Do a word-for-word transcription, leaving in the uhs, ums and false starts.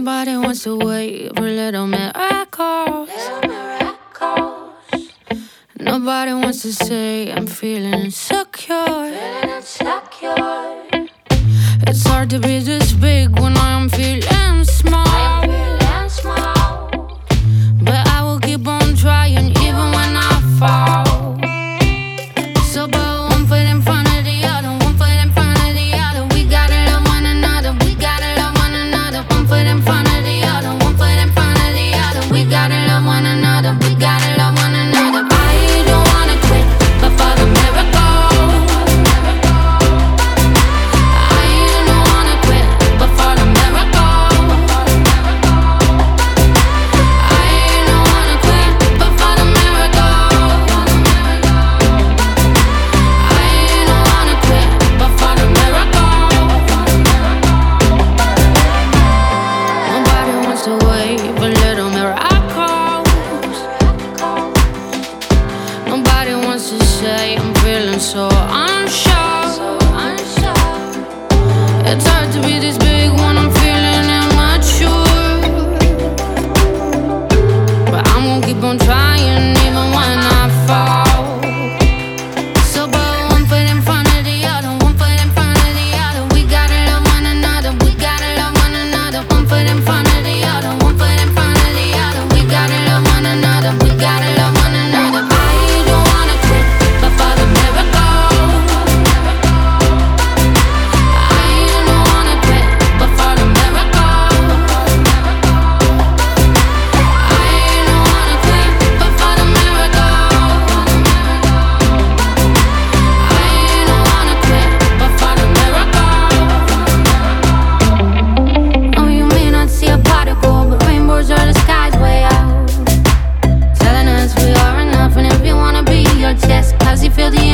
Nobody wants to wait for little miracles. Nobody wants to say I'm feeling insecure. It's hard to be this big when I'm feeling small. But I will keep on trying even when I fall. So put one foot in front of the other, one foot in front of the other. We gotta love one another, we gotta love one another. One foot in front of the other, one foot in front of the other. We gotta love one another, we gotta love one another. I don't wanna quit, but for the miracle. I don't wanna quit, but for the miracle. I don't wanna quit, but for the miracle. I don't wanna quit, but for the miracle. Nobody wants to wait for little miracles. Nobody wants to say I'm feeling so unsure. It's hard to be this big when I'm feeling immature. But I'm gonna keep on trying even when I fall. So put one foot in front of the other, one foot in front of the other. We gotta love one another, we gotta love one another. One foot in front of the other, one foot in front of the other. We gotta love one another, we gotta love one another. I don't wanna quit, but for the miracle. I don't wanna quit, but for the miracle. I don't wanna quit, but for the miracle. I don't wanna quit, but for the miracle. Oh, you may not see a particle, but rainbows are the skies way out, telling us we are enough. And if you wanna be your chest, cause you feel the